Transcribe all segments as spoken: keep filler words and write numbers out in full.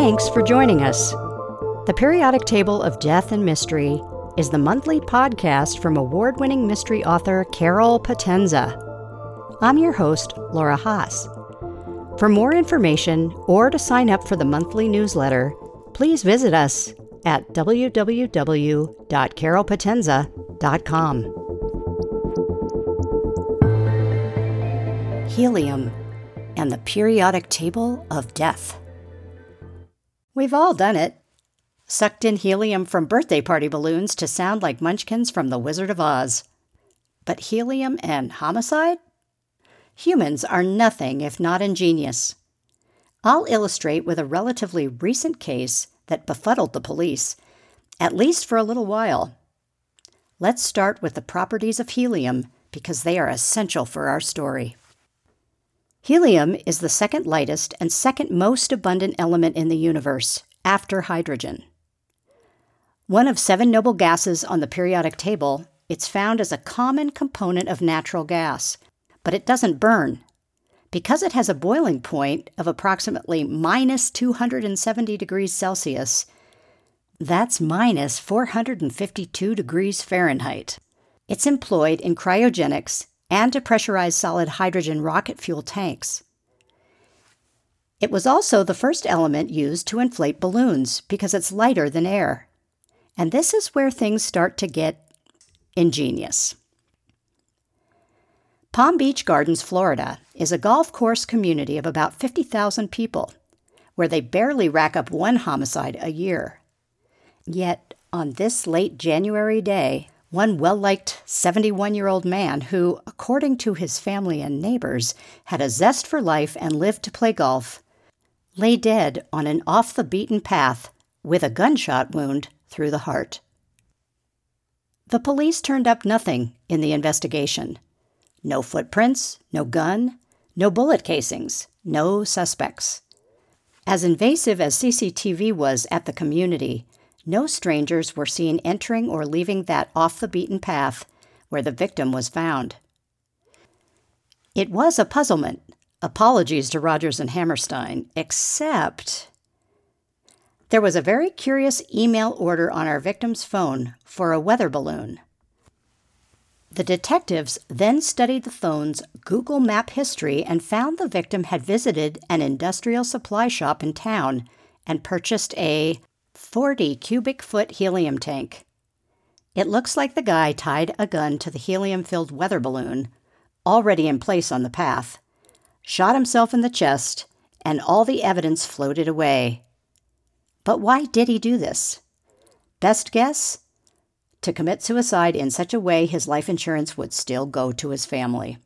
Thanks for joining us. The Periodic Table of Death and Mystery is the monthly podcast from award-winning mystery author Carol Potenza. I'm your host, Laura Haas. For more information or to sign up for the monthly newsletter, please visit us at w w w dot carol potenza dot com. Helium and the Periodic Table of Death. We've all done it. Sucked in helium from birthday party balloons to sound like Munchkins from The Wizard of Oz. But helium and homicide? Humans are nothing if not ingenious. I'll illustrate with a relatively recent case that befuddled the police, at least for a little while. Let's start with the properties of helium because they are essential for our story. Helium is the second lightest and second most abundant element in the universe, after hydrogen. One of seven noble gases on the periodic table, it's found as a common component of natural gas, but it doesn't burn. Because it has a boiling point of approximately minus two hundred seventy degrees Celsius, that's minus four hundred fifty-two degrees Fahrenheit. It's employed in cryogenics and to pressurize solid hydrogen rocket fuel tanks. It was also the first element used to inflate balloons because it's lighter than air. And this is where things start to get ingenious. Palm Beach Gardens, Florida, is a golf course community of about fifty thousand people, where they barely rack up one homicide a year. Yet, on this late January day, one well-liked seventy-one-year-old man who, according to his family and neighbors, had a zest for life and lived to play golf, lay dead on an off-the-beaten path with a gunshot wound through the heart. The police turned up nothing in the investigation. No footprints, no gun, no bullet casings, no suspects. As invasive as C C T V was at the community, no strangers were seen entering or leaving that off-the-beaten path where the victim was found. It was a puzzlement. Apologies to Rogers and Hammerstein, except there was a very curious email order on our victim's phone for a weather balloon. The detectives then studied the phone's Google Map history and found the victim had visited an industrial supply shop in town and purchased a forty cubic foot helium tank. It looks like the guy tied a gun to the helium-filled weather balloon, already in place on the path, shot himself in the chest, and all the evidence floated away. But why did he do this? Best guess? To commit suicide in such a way his life insurance would still go to his family.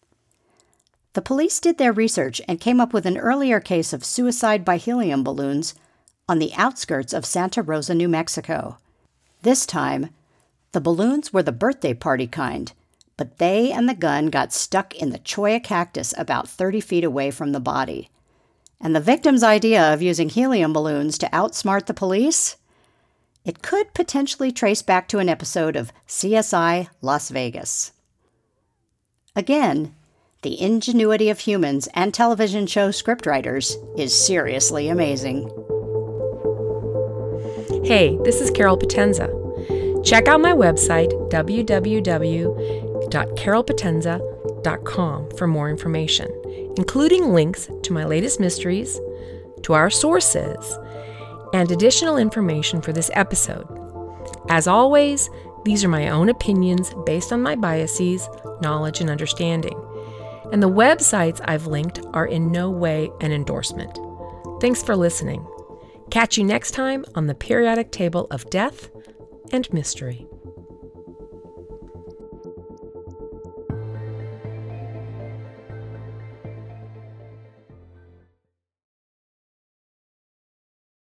The police did their research and came up with an earlier case of suicide by helium balloons on the outskirts of Santa Rosa, New Mexico. This time, the balloons were the birthday party kind, but they and the gun got stuck in the cholla cactus about thirty feet away from the body. And the victim's idea of using helium balloons to outsmart the police? It could potentially trace back to an episode of C S I Las Vegas. Again, the ingenuity of humans and television show scriptwriters is seriously amazing. Hey, this is Carol Potenza. Check out my website, w w w dot carol potenza dot com, for more information, including links to my latest mysteries, to our sources, and additional information for this episode. As always, these are my own opinions based on my biases, knowledge, and understanding. And the websites I've linked are in no way an endorsement. Thanks for listening. Catch you next time on the Periodic Table of Death and Mystery.